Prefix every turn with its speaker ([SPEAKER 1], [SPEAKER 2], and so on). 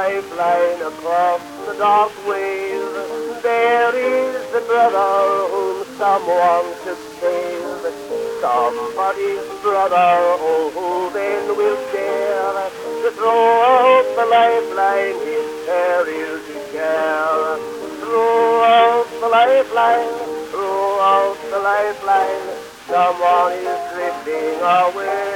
[SPEAKER 1] lifeline across the dark wave. There is the brother whom someone should save. Somebody's brother, oh, who then will dare to throw out the lifeline his peril to share? Throw out the lifeline, throw out the lifeline. Someone is drifting away.